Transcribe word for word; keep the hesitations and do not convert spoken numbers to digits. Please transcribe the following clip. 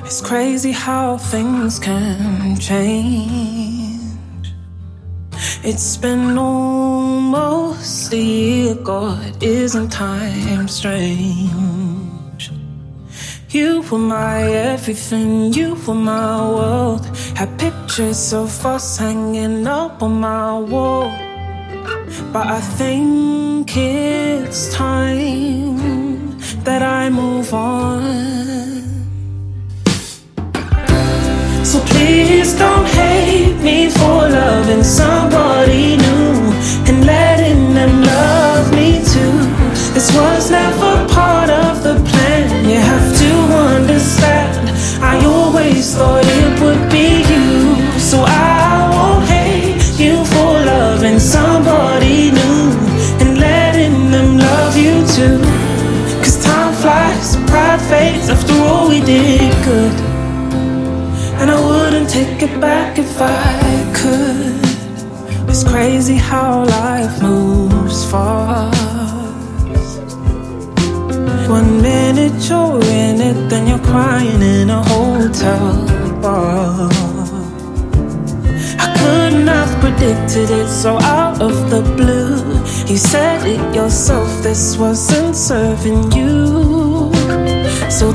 It's crazy how things can change. It's been almost a year, God, isn't time strange? You were my everything, you were my world. Had pictures of us hanging up on my wall. But I think it's time that I move on. So please don't hate me for loving somebody new and letting them love me too. This was never part of the plan. You have to understand, I always thought it would be you. So I won't hate you for loving somebody new and letting them love you too. Cause time flies, pride fades, after all we did good. And I wouldn't take it back if I could. It's crazy how life moves fast. One minute you're in it, then you're crying in a hotel bar. I couldn't have predicted it so out of the blue. You said it yourself, this wasn't serving you. So